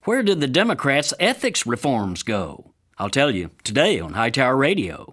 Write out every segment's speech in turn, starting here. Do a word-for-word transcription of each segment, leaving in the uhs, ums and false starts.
Where did the Democrats' ethics reforms go? I'll tell you today on Hightower Radio.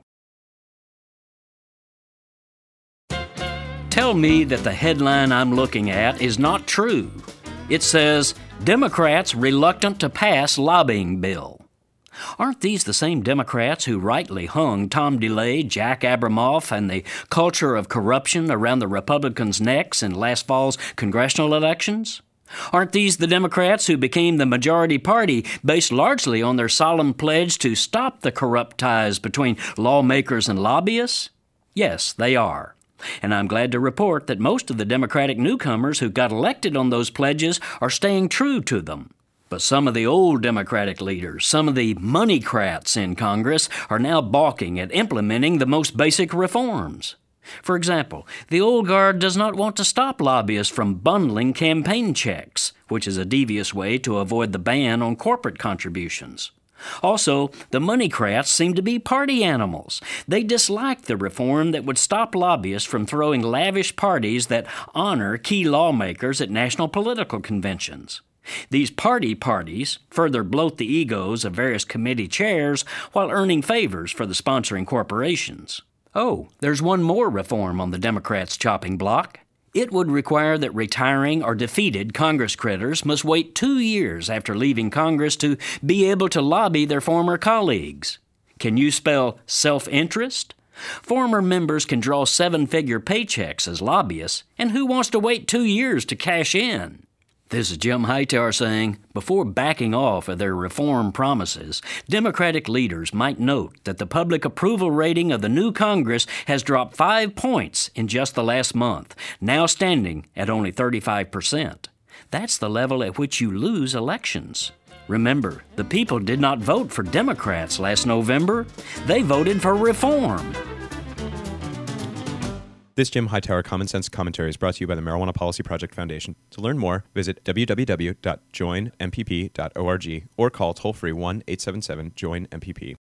Tell me that the headline I'm looking at is not true. It says, Democrats reluctant to pass lobbying bill. Aren't these the same Democrats who rightly hung Tom DeLay, Jack Abramoff, and the culture of corruption around the Republicans' necks in last fall's congressional elections? Aren't these the Democrats who became the majority party based largely on their solemn pledge to stop the corrupt ties between lawmakers and lobbyists? Yes, they are. And I'm glad to report that most of the Democratic newcomers who got elected on those pledges are staying true to them. But some of the old Democratic leaders, some of the moneycrats in Congress, are now balking at implementing the most basic reforms. For example, the old guard does not want to stop lobbyists from bundling campaign checks, which is a devious way to avoid the ban on corporate contributions. Also, the moneycrats seem to be party animals. They dislike the reform that would stop lobbyists from throwing lavish parties that honor key lawmakers at national political conventions. These party parties further bloat the egos of various committee chairs while earning favors for the sponsoring corporations. Oh, there's one more reform on the Democrats' chopping block. It would require that retiring or defeated Congress critters must wait two years after leaving Congress to be able to lobby their former colleagues. Can you spell self-interest? Former members can draw seven-figure paychecks as lobbyists, and who wants to wait two years to cash in? This is Jim Hightower saying, before backing off of their reform promises, Democratic leaders might note that the public approval rating of the new Congress has dropped five points in just the last month, now standing at only thirty-five percent. That's the level at which you lose elections. Remember, the people did not vote for Democrats last November. They voted for reform. This Jim Hightower Common Sense Commentary is brought to you by the Marijuana Policy Project Foundation. To learn more, visit w w w dot join m p p dot org or call toll-free one eight seven seven join M P P.